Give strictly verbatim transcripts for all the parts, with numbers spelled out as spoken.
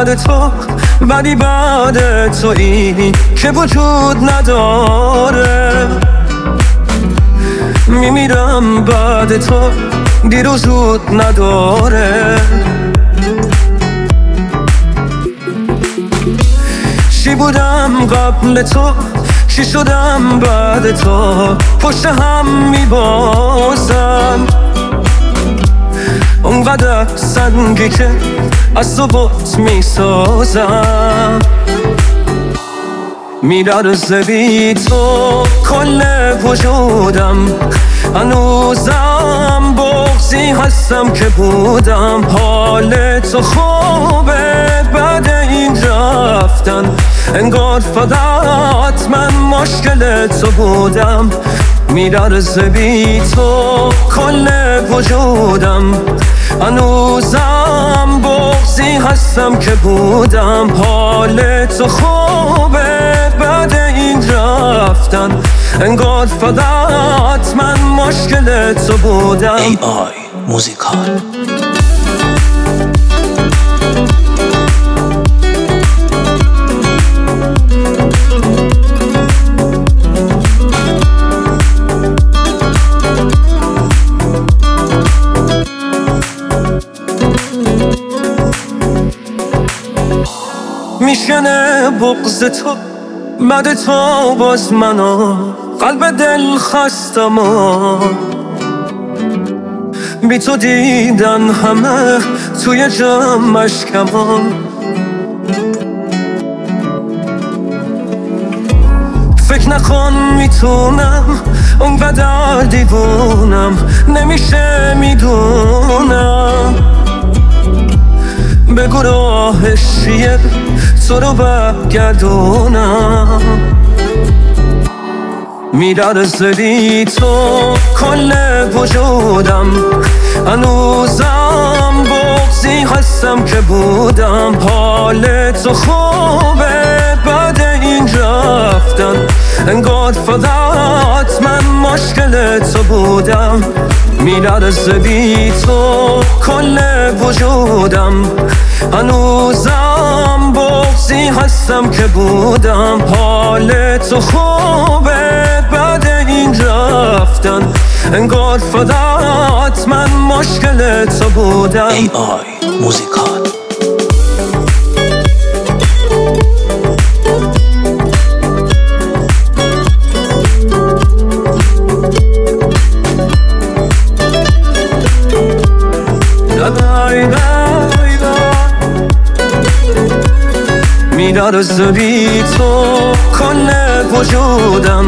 بعد تو، ولی بعد تو اینی که وجود نداره. میمیرم بعد تو، دیر و زود نداره. چی بودم قبل تو، چی شدم بعد تو، پشت هم میبازم. اونقدر سنگی که از تو بط میسازم. میلرزه بی تو کل وجودم، هنوزم بغضی هستم که بودم. حال تو خوبه بعد این رفتن، انگار فقط من مشکل تو بودم. میلرزه بی تو کل وجودم، هنوزم بغضی هستم که بودم. حال تو خوبه بعد این رفتن، انگار فقط من مشکل تو بودم. ای آی موزیکال. میشنه بغض تو بعد تو باز منو، قلب دل خستم و بی تو دیدن همه توی جمعش کمان. فکر نکن میتونم اونقدر دیوونم، نمیشه میدونم. بگو راهش چیه تو رو برگردونم. میلرزه بی تو کل وجودم، هنوزم بغضی هستم که بودم. حال تو خوبه بعد این رفتن، انگار فقط من مشکل تو بودم. میلرزه بی تو کل وجودم، هنوزم بغضی هستم که بودم. حال تو خوبه بعد این رفتن، انگار فقط من مشکل تو بودم. ای آی موزیکال. میلرزه بی تو کل وجودم،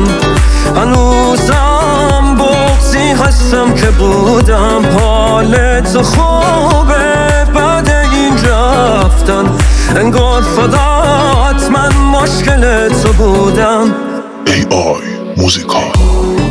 هنوزم بغضی هستم که بودم. حال تو خوبه بعد این رفتن، انگار فقط من مشکل تو بودم. ای آی موزیکال.